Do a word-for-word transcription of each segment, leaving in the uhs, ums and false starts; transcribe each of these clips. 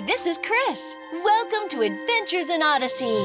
Hi, this is Chris. Welcome to Adventures in Odyssey.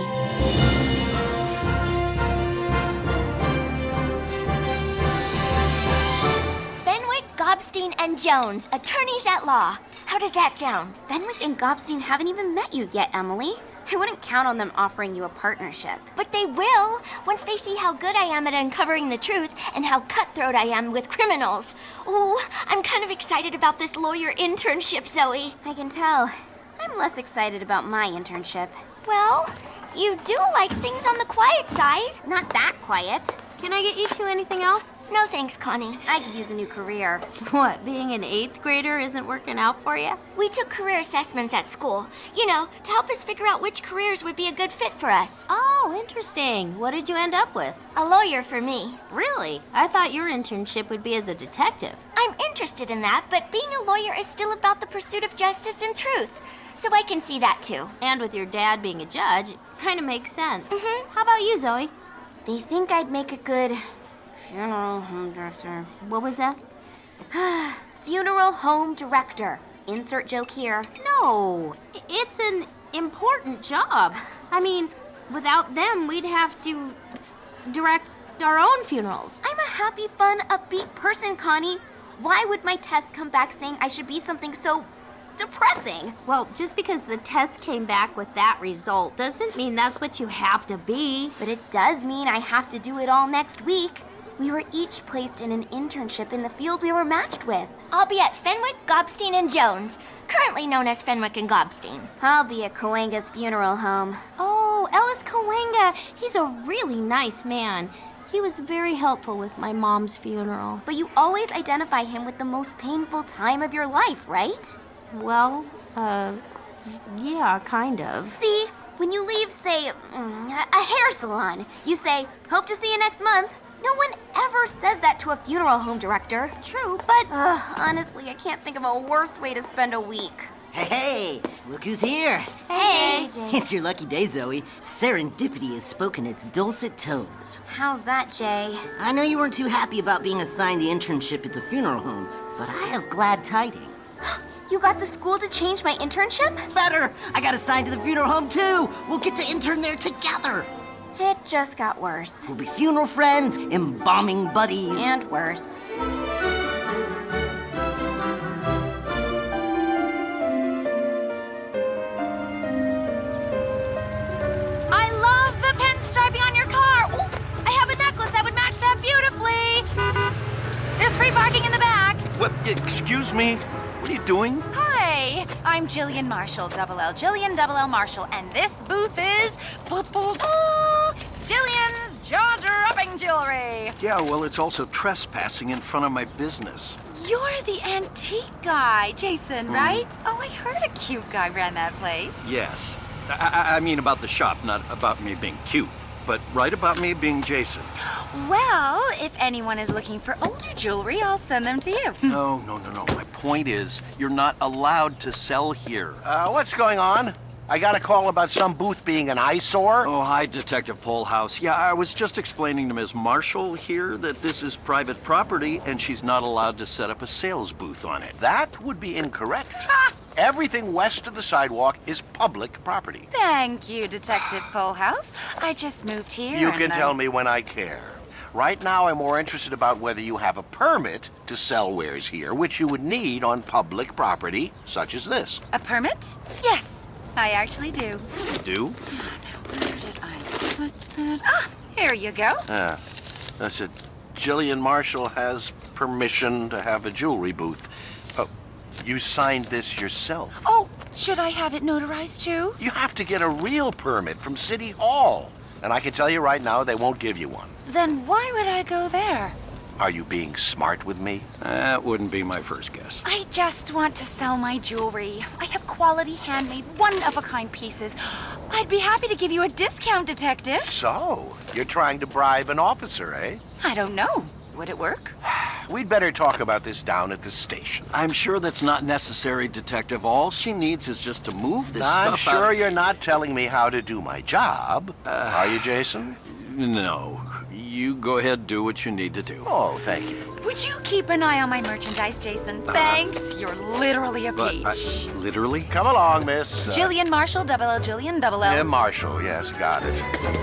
Fenwick, Gobstein, and Jones, attorneys at law. How does that sound? Fenwick and Gobstein haven't even met you yet, Emily. I wouldn't count on them offering you a partnership. But they will, once they see how good I am at uncovering the truth and how cutthroat I am with criminals. Ooh, I'm kind of excited about this lawyer internship, Zoe. I can tell. I'm less excited about my internship. Well, you do like things on the quiet side. Not that quiet. Can I get you two anything else? No thanks, Connie. I could use a new career. What, being an eighth grader isn't working out for you? We took career assessments at school, you know, to help us figure out which careers would be a good fit for us. Oh, interesting. What did you end up with? A lawyer for me. Really? I thought your internship would be as a detective. I'm interested in that, but being a lawyer is still about the pursuit of justice and truth. So I can see that too. And with your dad being a judge, it kind of makes sense. Mm-hmm. How about you, Zoe? They think I'd make a good funeral home director. What was that? Funeral home director. Insert joke here. No, it's an important job. I mean, without them, we'd have to direct our own funerals. I'm a happy, fun, upbeat person, Connie. Why would my test come back saying I should be something so depressing? Well, just because the test came back with that result doesn't mean that's what you have to be. But it does mean I have to do it all next week. We were each placed in an internship in the field we were matched with. I'll be at Fenwick, Gobstein, and Jones, currently known as Fenwick and Gobstein. I'll be at Cahuenga's funeral home. Oh, Ellis Cahuenga. He's a really nice man. He was very helpful with my mom's funeral. But you always identify him with the most painful time of your life, right? Well, uh, yeah, kind of. See, when you leave, say, mm, a hair salon, you say, hope to see you next month. No one ever says that to a funeral home director. True, but uh, honestly, I can't think of a worse way to spend a week. Hey, hey, look who's here. Hey, Jay. It's your lucky day, Zoe. Serendipity has spoken its dulcet tones. How's that, Jay? I know you weren't too happy about being assigned the internship at the funeral home, but I have glad tidings. You got the school to change my internship? Better! I got assigned to the funeral home, too! We'll get to intern there together! It just got worse. We'll be funeral friends, embalming buddies. And worse. I love the pinstriping on your car! Ooh, I have a necklace that would match that beautifully! There's free parking in the back! What? Excuse me? What are you doing? Hi, I'm Jillian Marshall, double L, Jillian double L Marshall, and this booth is Jillian's jaw-dropping jewelry. Yeah, well, it's also trespassing in front of my business. You're the antique guy, Jason, right? Oh, I heard a cute guy ran that place. Yes. I, I, I mean about the shop, not about me being cute, but right about me being Jason. Well, if anyone is looking for older jewelry, I'll send them to you. No, no, no, no. My point is, you're not allowed to sell here. Uh, what's going on? I got a call about some booth being an eyesore. Oh, hi, Detective Polhouse. Yeah, I was just explaining to Miz Marshall here that this is private property and she's not allowed to set up a sales booth on it. That would be incorrect. Everything west of the sidewalk is public property. Thank you, Detective Polhouse. I just moved here. You and can I... tell me when I care. Right now, I'm more interested about whether you have a permit to sell wares here, which you would need on public property, such as this. A permit? Yes, I actually do. You do? Where did I put that? Ah, here you go. Ah, that's it. Jillian Marshall has permission to have a jewelry booth. Oh, you signed this yourself. Oh, should I have it notarized too? You have to get a real permit from City Hall. And I can tell you right now, they won't give you one. Then why would I go there? Are you being smart with me? That wouldn't be my first guess. I just want to sell my jewelry. I have quality handmade, one-of-a-kind pieces. I'd be happy to give you a discount, Detective. So, you're trying to bribe an officer, eh? I don't know. Would it work? We'd better talk about this down at the station. I'm sure that's not necessary, Detective. All she needs is just to move this I'm stuff out sure of- you're not telling me how to do my job. Uh, Are you, Jason? No. you go ahead, do what you need to do. Oh, thank you. Would you keep an eye on my merchandise, Jason? Thanks. You're literally a But peach. I, literally? Come along, miss. Uh, Jillian Marshall, double L Jillian, double L. M. Marshall, yes, got it.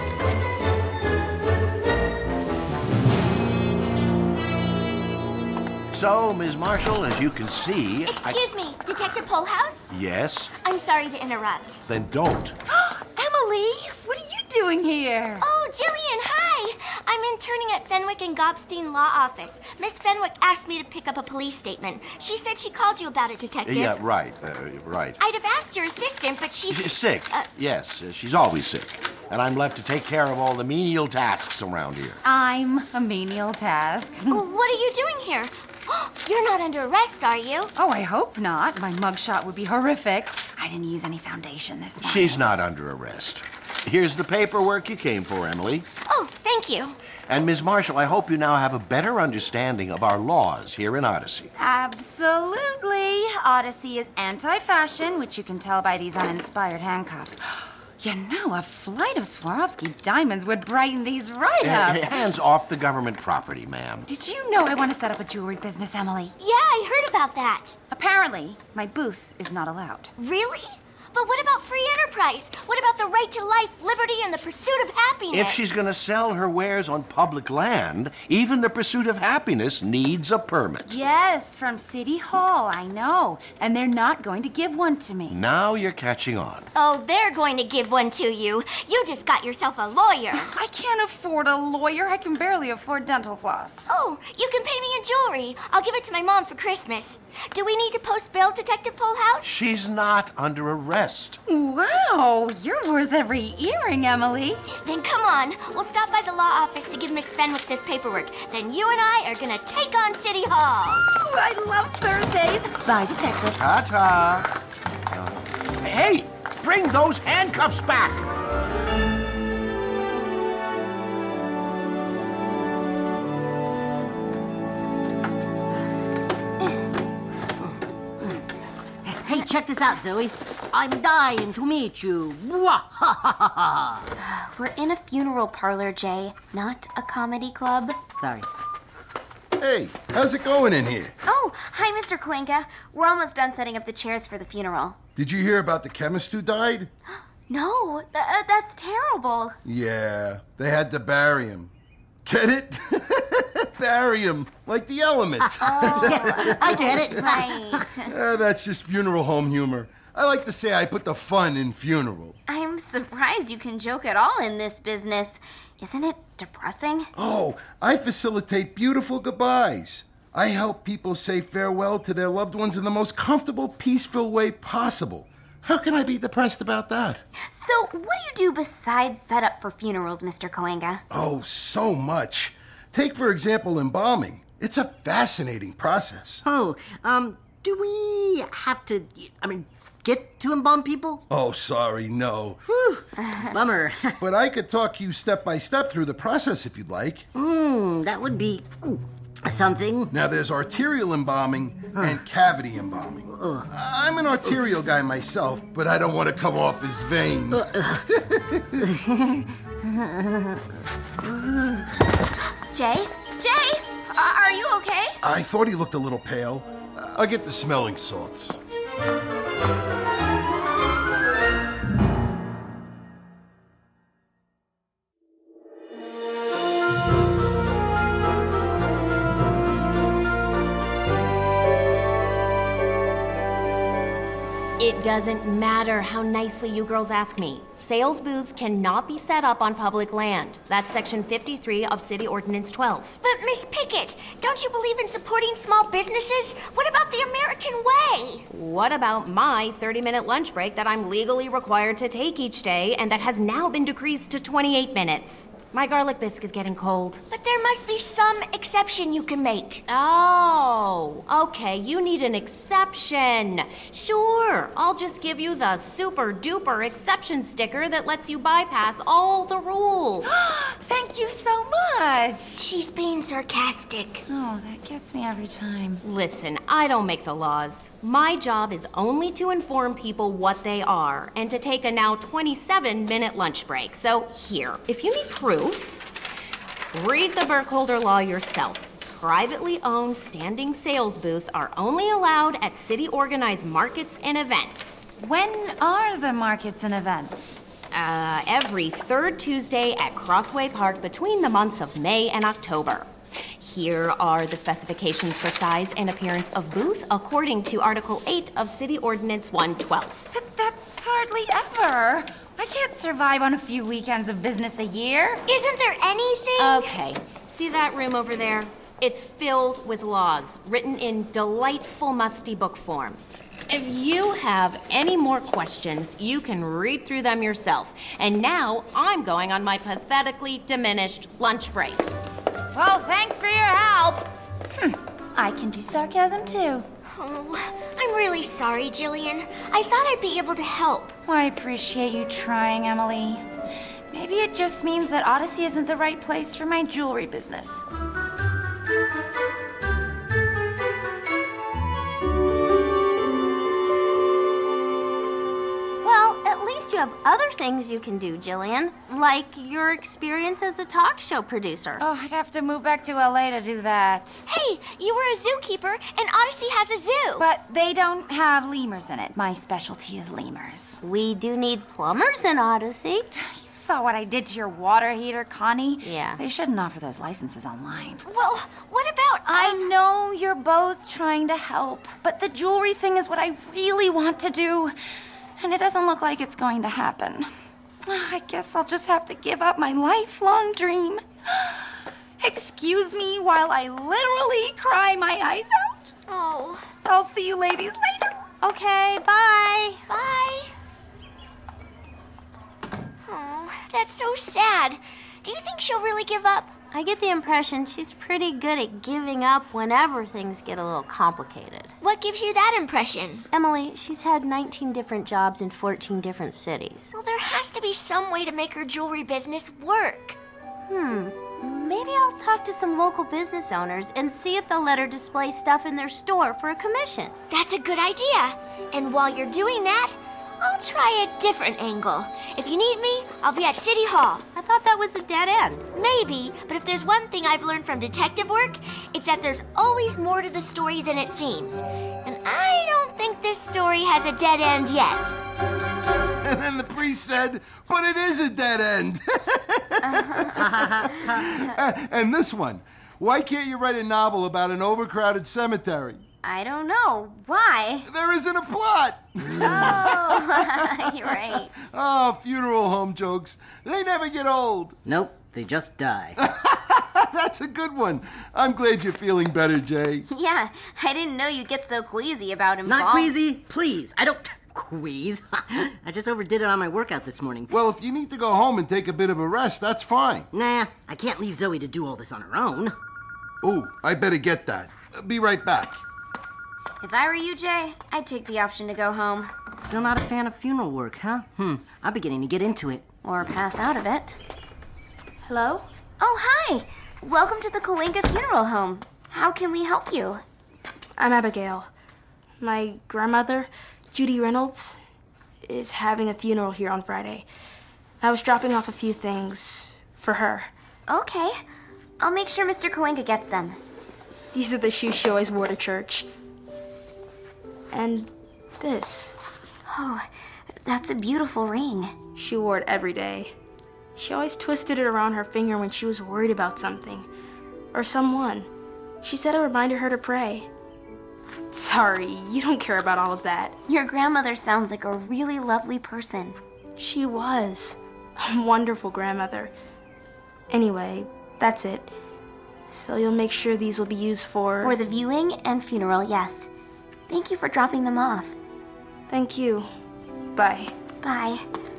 So, Miz Marshall, as you can see... Excuse me, Detective Polehouse? I... Yes? I'm sorry to interrupt. Then don't. Emily, what are you doing here? Oh, Jillian, hi! I'm interning at Fenwick and Gobstein Law Office. Miss Fenwick asked me to pick up a police statement. She said she called you about it, Detective. Yeah, right, uh, right. I'd have asked your assistant, but she's... She's sick. Uh, Yes, uh, she's always sick. And I'm left to take care of all the menial tasks around here. I'm a menial task. What are you doing here? You're not under arrest, are you? Oh, I hope not. My mugshot would be horrific. I didn't use any foundation this morning. She's not under arrest. Here's the paperwork you came for, Emily. Oh, thank you. And Miz Marshall, I hope you now have a better understanding of our laws here in Odyssey. Absolutely. Odyssey is anti-fashion, which you can tell by these uninspired handcuffs. You know, a flight of Swarovski diamonds would brighten these right up. Uh, hands off the government property, ma'am. Did you know I want to set up a jewelry business, Emily? Yeah, I heard about that. Apparently, my booth is not allowed. Really? But what about free enterprise? What about the right to life, liberty, and the pursuit of happiness? If she's going to sell her wares on public land, even the pursuit of happiness needs a permit. Yes, from City Hall, I know. And they're not going to give one to me. Now you're catching on. Oh, they're going to give one to you. You just got yourself a lawyer. I can't afford a lawyer. I can barely afford dental floss. Oh, you can pay me in jewelry. I'll give it to my mom for Christmas. Do we need to post bail, Detective Polehouse? She's not under arrest. Wow, you're worth every earring, Emily. Then come on. We'll stop by the law office to give Miss Fenwick this paperwork. Then you and I are gonna take on City Hall. Ooh, I love Thursdays. Bye, Detective. Ta-ta. Uh, hey, bring those handcuffs back. Hey, check this out, Zoe. I'm dying to meet you. Mwah! Ha ha ha ha! We're in a funeral parlor, Jay, not a comedy club. Sorry. Hey, how's it going in here? Oh, hi, Mister Cuenca. We're almost done setting up the chairs for the funeral. Did you hear about the chemist who died? No, th- uh, that's terrible. Yeah, they had to bury him. Get it? Bury him, like the elements. Oh, I get it. right. Uh, that's just funeral home humor. I like to say I put the fun in funeral. I'm surprised you can joke at all in this business. Isn't it depressing? Oh, I facilitate beautiful goodbyes. I help people say farewell to their loved ones in the most comfortable, peaceful way possible. How can I be depressed about that? So, what do you do besides set up for funerals, Mister Coenga? Oh, so much. Take, for example, embalming. It's a fascinating process. Oh, um, do we have to, I mean, get to embalm people? Oh, sorry, no. Whew, bummer. But I could talk you step by step through the process if you'd like. Mmm, that would be something. Now, there's arterial embalming and cavity embalming. I'm an arterial guy myself, but I don't want to come off as vain. Jay? Jay? Uh, are you okay? I thought he looked a little pale. I'll get the smelling salts. It doesn't matter how nicely you girls ask me. Sales booths cannot be set up on public land. That's Section fifty-three of City Ordinance twelve. But Miss Pickett, don't you believe in supporting small businesses? What about the American way? What about my thirty-minute lunch break that I'm legally required to take each day and that has now been decreased to twenty-eight minutes? My garlic bisque is getting cold. But there must be some exception you can make. Oh, okay, you need an exception. Sure, I'll just give you the super duper exception sticker that lets you bypass all the rules. Thank you so much. She's being sarcastic. Oh, that gets me every time. Listen, I don't make the laws. My job is only to inform people what they are and to take a now twenty-seven minute lunch break. So here, if you need proof, Read the Burkholder law yourself. Privately owned standing sales booths are only allowed at city-organized markets and events. When are the markets and events? Uh, every third Tuesday at Crossway Park between the months of May and October. Here are the specifications for size and appearance of booth according to Article eight of City Ordinance one twelve. But that's hardly ever. I can't survive on a few weekends of business a year. Isn't there anything? Okay, see that room over there? It's filled with laws, written in delightful musty book form. If you have any more questions, you can read through them yourself. And now I'm going on my pathetically diminished lunch break. Well, thanks for your help. Hm, I can do sarcasm too. Oh, I'm really sorry, Jillian. I thought I'd be able to help. I appreciate you trying, Emily. Maybe it just means that Odyssey isn't the right place for my jewelry business. You have other things you can do, Jillian, like your experience as a talk show producer. Oh, I'd have to move back to L A to do that. Hey, you were a zookeeper, and Odyssey has a zoo. But they don't have lemurs in it. My specialty is lemurs. We do need plumbers in Odyssey. You saw what I did to your water heater, Connie. Yeah. They shouldn't offer those licenses online. Well, what about... Um... I know you're both trying to help, but the jewelry thing is what I really want to do. And it doesn't look like it's going to happen. I guess I'll just have to give up my lifelong dream. Excuse me while I literally cry my eyes out. Oh. I'll see you ladies later. Okay, bye. Bye. Oh, that's so sad. Do you think she'll really give up? I get the impression she's pretty good at giving up whenever things get a little complicated. What gives you that impression? Emily, she's had nineteen different jobs in fourteen different cities. Well, there has to be some way to make her jewelry business work. Hmm. Maybe I'll talk to some local business owners and see if they'll let her display stuff in their store for a commission. That's a good idea. And while you're doing that, I'll try a different angle. If you need me, I'll be at City Hall. I thought that was a dead end. Maybe, but if there's one thing I've learned from detective work, it's that there's always more to the story than it seems. And I don't think this story has a dead end yet. And then the priest said, but it is a dead end. And this one, why can't you write a novel about an overcrowded cemetery? I don't know. Why? There isn't a plot. Oh, you're right. Oh, funeral home jokes. They never get old. Nope, they just die. That's a good one. I'm glad you're feeling better, Jay. Yeah, I didn't know you'd get so queasy about him. Not queasy, please. I don't queeze. I just overdid it on my workout this morning. Well, if you need to go home and take a bit of a rest, that's fine. Nah, I can't leave Zoe to do all this on her own. Ooh, I better get that. Be right back. If I were you, Jay, I'd take the option to go home. Still not a fan of funeral work, huh? Hmm, I'm beginning to get into it. Or pass out of it. Hello? Oh, hi. Welcome to the Coenga Funeral Home. How can we help you? I'm Abigail. My grandmother, Judy Reynolds, is having a funeral here on Friday. I was dropping off a few things for her. Okay. I'll make sure Mister Coenga gets them. These are the shoes she always wore to church. And this. Oh, that's a beautiful ring. She wore it every day. She always twisted it around her finger when she was worried about something. Or someone. She said it reminded her to pray. Sorry, you don't care about all of that. Your grandmother sounds like a really lovely person. She was. A wonderful grandmother. Anyway, that's it. So you'll make sure these will be used for... For the viewing and funeral, yes. Thank you for dropping them off. Thank you. Bye. Bye.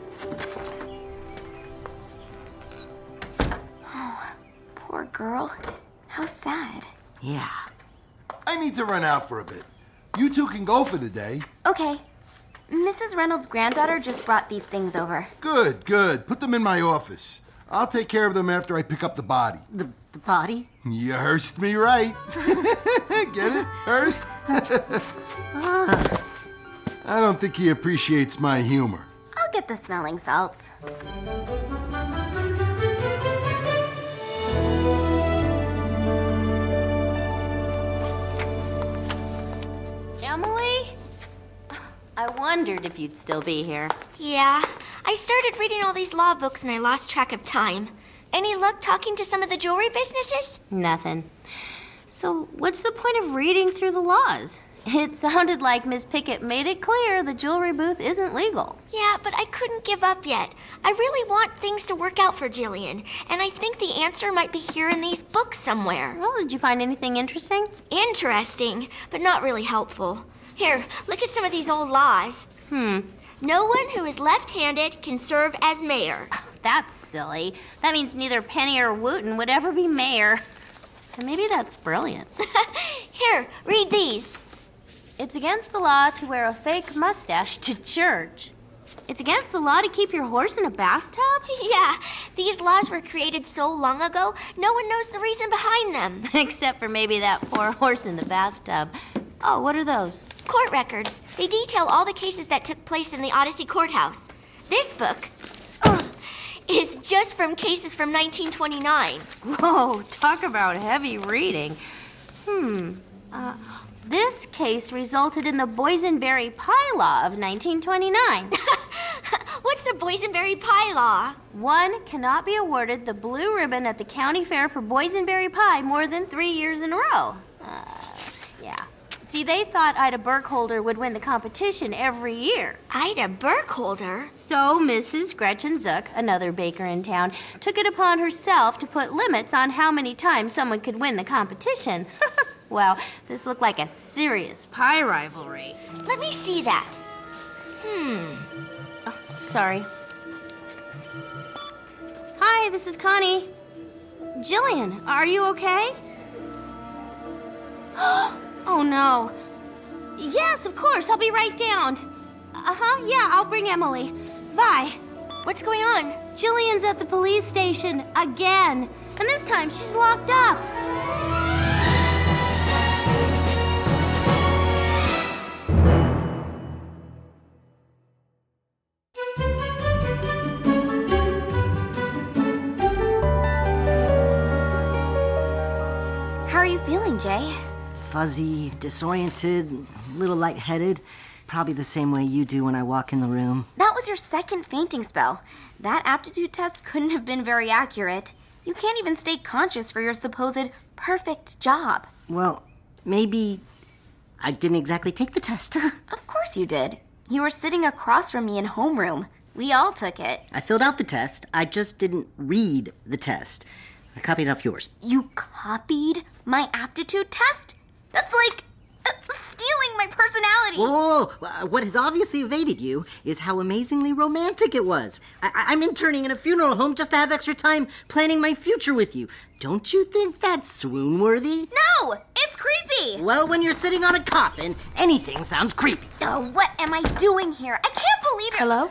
Oh, poor girl. How sad. Yeah. I need to run out for a bit. You two can go for the day. Okay. Missus Reynolds' granddaughter just brought these things over. Good, good. Put them in my office. I'll take care of them after I pick up the body. The, the body? You hearsed me right. Get it? Hearst? I don't think he appreciates my humor. I'll get the smelling salts. wondered if you'd still be here. Yeah, I started reading all these law books and I lost track of time. Any luck talking to some of the jewelry businesses? Nothing. So, what's the point of reading through the laws? It sounded like Miss Pickett made it clear the jewelry booth isn't legal. Yeah, but I couldn't give up yet. I really want things to work out for Jillian, and I think the answer might be here in these books somewhere. Well, did you find anything interesting? Interesting, but not really helpful. Here, look at some of these old laws. Hmm. No one who is left-handed can serve as mayor. That's silly. That means neither Penny or Wooten would ever be mayor. And maybe that's brilliant. Here, read these. It's against the law to wear a fake mustache to church. It's against the law to keep your horse in a bathtub? Yeah, these laws were created so long ago, no one knows the reason behind them. Except for maybe that poor horse in the bathtub. Oh, what are those? Court records. They detail all the cases that took place in the Odyssey Courthouse. This book ugh, is just from cases from nineteen twenty-nine. Whoa, talk about heavy reading. Hmm. Uh, this case resulted in the Boysenberry Pie Law of nineteen twenty-nine. What's the Boysenberry Pie Law? One cannot be awarded the blue ribbon at the county fair for boysenberry pie more than three years in a row. Uh, yeah. See, they thought Ida Burkholder would win the competition every year. Ida Burkholder? So Missus Gretchen Zook, another baker in town, took it upon herself to put limits on how many times someone could win the competition. Well, this looked like a serious pie rivalry. Let me see that. Hmm. Oh, sorry. Hi, this is Connie. Jillian, are you okay? Oh, no. Yes, of course. I'll be right down. Uh-huh, yeah, I'll bring Emily. Bye. What's going on? Jillian's at the police station again. And this time she's locked up. How are you feeling, Jay? Fuzzy, disoriented, a little lightheaded. Probably the same way you do when I walk in the room. That was your second fainting spell. That aptitude test couldn't have been very accurate. You can't even stay conscious for your supposed perfect job. Well, maybe I didn't exactly take the test. Of course you did. You were sitting across from me in homeroom. We all took it. I filled out the test. I just didn't read the test. I copied off yours. You copied my aptitude test? That's like uh, stealing my personality. Whoa, whoa, what has obviously evaded you is how amazingly romantic it was. I- I- I'm interning in a funeral home just to have extra time planning my future with you. Don't you think that's swoon-worthy? No, it's creepy. Well, when you're sitting on a coffin, anything sounds creepy. Oh, what am I doing here? I can't believe it. Hello?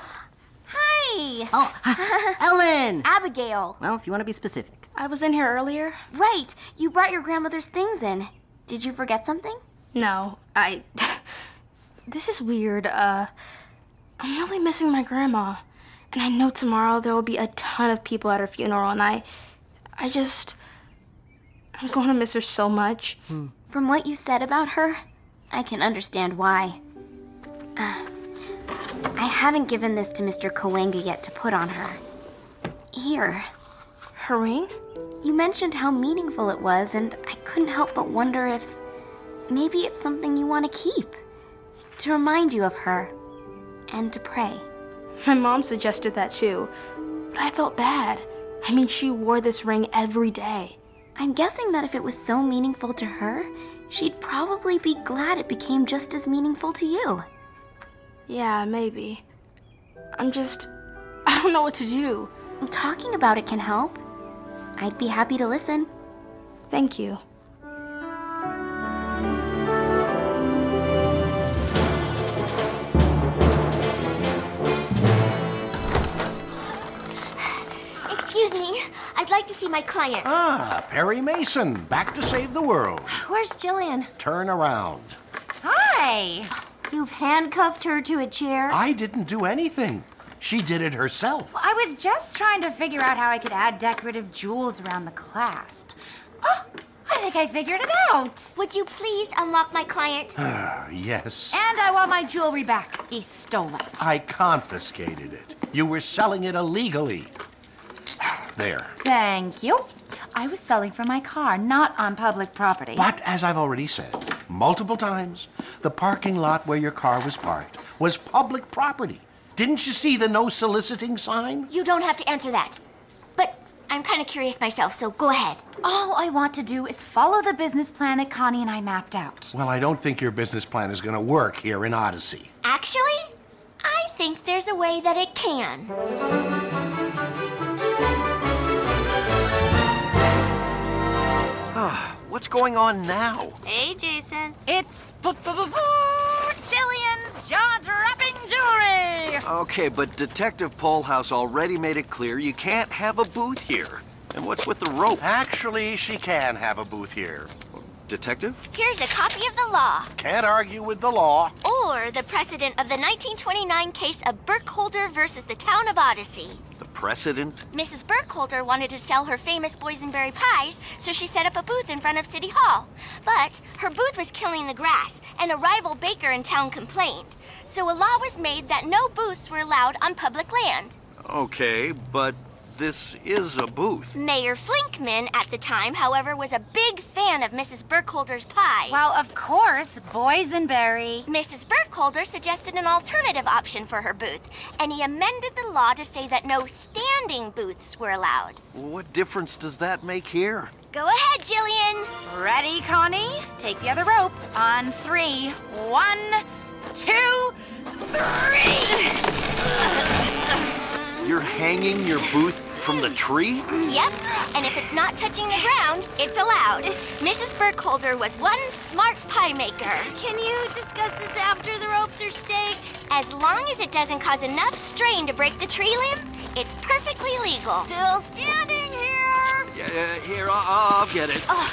Hi. Oh, Ellen! Abigail. Well, if you want to be specific. I was in here earlier. Right, you brought your grandmother's things in. Did you forget something? No, I... This is weird. Uh, I'm really missing my grandma. And I know tomorrow there will be a ton of people at her funeral, and I... I just... I'm going to miss her so much. Hmm. From what you said about her, I can understand why. Uh, I haven't given this to Mister Cahuenga yet to put on her. Here. Her ring? You mentioned how meaningful it was, and I couldn't help but wonder if maybe it's something you want to keep. To remind you of her. And to pray. My mom suggested that too. But I felt bad. I mean, she wore this ring every day. I'm guessing that if it was so meaningful to her, she'd probably be glad it became just as meaningful to you. Yeah, maybe. I'm just... I don't know what to do. Talking about it can help. I'd be happy to listen. Thank you. Excuse me, I'd like to see my client. Ah, Perry Mason, back to save the world. Where's Jillian? Turn around. Hi. You've handcuffed her to a chair? I didn't do anything. She did it herself. I was just trying to figure out how I could add decorative jewels around the clasp. Oh, I think I figured it out. Would you please unlock my client? Yes. And I want my jewelry back. He stole it. I confiscated it. You were selling it illegally. There. Thank you. I was selling from my car, not on public property. But as I've already said multiple times, the parking lot where your car was parked was public property. Didn't you see the no soliciting sign? You don't have to answer that. But I'm kind of curious myself, so go ahead. All I want to do is follow the business plan that Connie and I mapped out. Well, I don't think your business plan is going to work here in Odyssey. Actually, I think there's a way that it can. What's going on now? Hey, Jason. It's Jillian's jaw-dropping jewelry! Okay, but Detective Polhouse already made it clear you can't have a booth here. And what's with the rope? Actually, she can have a booth here. Detective? Here's a copy of the law. Can't argue with the law. Or the precedent of the nineteen twenty-nine case of Burkholder versus the town of Odyssey. The precedent? Missus Burkholder wanted to sell her famous boysenberry pies, so she set up a booth in front of City Hall. But her booth was killing the grass, and a rival baker in town complained. So a law was made that no booths were allowed on public land. Okay, but this is a booth. Mayor Flinkman at the time, however, was a big fan of Missus Burkholder's pie. Well, of course, boysenberry. Missus Burkholder suggested an alternative option for her booth, and he amended the law to say that no standing booths were allowed. What difference does that make here? Go ahead, Jillian. Ready, Connie? Take the other rope. On three. One, two, three! You're hanging your booth from the tree? Yep, and if it's not touching the ground, it's allowed. Missus Burkholder was one smart pie maker. Can you discuss this after the ropes are staked? As long as it doesn't cause enough strain to break the tree limb, it's perfectly legal. Still standing here. Yeah, yeah, here, I'll, I'll get it. Oh,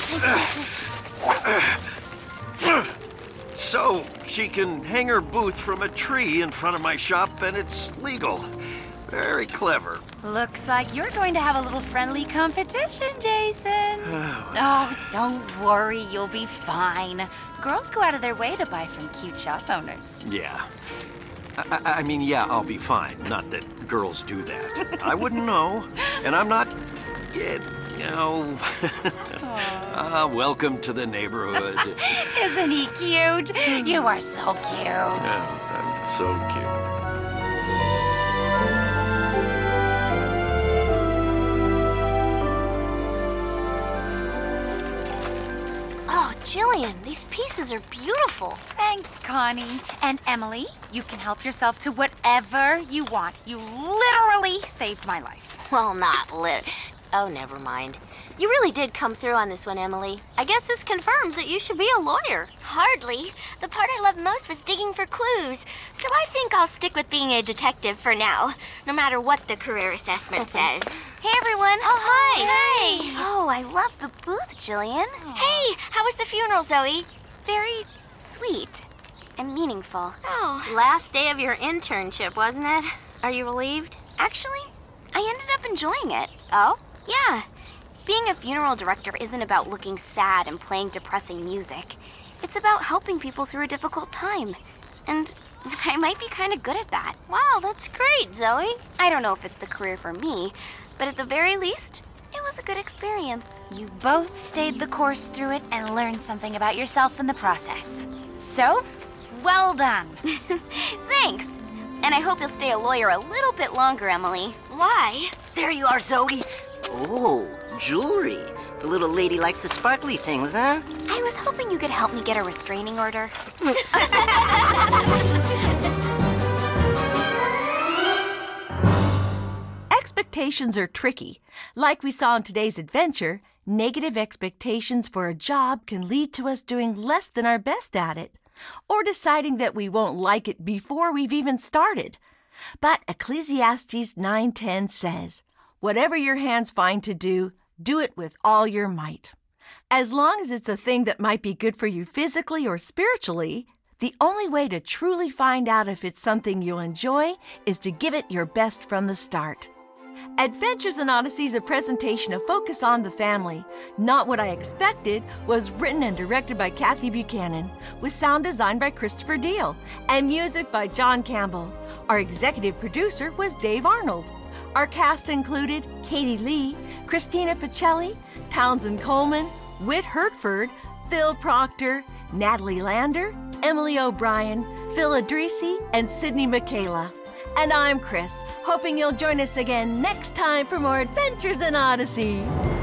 thanks, Jason. So, she can hang her booth from a tree in front of my shop, and it's legal. Very clever. Looks like you're going to have a little friendly competition, Jason. Oh, don't worry, you'll be fine. Girls go out of their way to buy from cute shop owners. Yeah. I, I, I mean, yeah, I'll be fine. Not that girls do that. I wouldn't know. And I'm not, yeah, you know. Ah, welcome to the neighborhood. Isn't he cute? You are so cute. Yeah, I'm so cute. Oh, Jillian, these pieces are beautiful. Thanks, Connie. And Emily, you can help yourself to whatever you want. You literally saved my life. Well, not lit. Oh, never mind. You really did come through on this one, Emily. I guess this confirms that you should be a lawyer. Hardly. The part I loved most was digging for clues. So I think I'll stick with being a detective for now, no matter what the career assessment says. Hey, everyone. Oh, hi. Hey. Oh, I love the booth, Jillian. Hey, how was the funeral, Zoe? Very sweet and meaningful. Oh. Last day of your internship, wasn't it? Are you relieved? Actually, I ended up enjoying it. Oh? Yeah. Being a funeral director isn't about looking sad and playing depressing music. It's about helping people through a difficult time. And I might be kind of good at that. Wow, that's great, Zoe. I don't know if it's the career for me, but at the very least, it was a good experience. You both stayed the course through it and learned something about yourself in the process. So, well done. Thanks. And I hope you'll stay a lawyer a little bit longer, Emily. Why? There you are, Zoe. Oh, jewelry. The little lady likes the sparkly things, huh? I was hoping you could help me get a restraining order. Expectations are tricky. Like we saw in today's adventure, negative expectations for a job can lead to us doing less than our best at it, or deciding that we won't like it before we've even started. But Ecclesiastes nine ten says, "Whatever your hands find to do, do it with all your might." As long as it's a thing that might be good for you physically or spiritually, the only way to truly find out if it's something you'll enjoy is to give it your best from the start. Adventures in Odyssey is a presentation of Focus on the Family. Not What I Expected was written and directed by Kathy Buchanan, with sound design by Christopher Deal, and music by John Campbell. Our executive producer was Dave Arnold. Our cast included Katie Lee, Christina Pacelli, Townsend Coleman, Whit Hertford, Phil Proctor, Natalie Lander, Emily O'Brien, Phil Adrisi, and Sydney Michaela. And I'm Chris, hoping you'll join us again next time for more Adventures in Odyssey.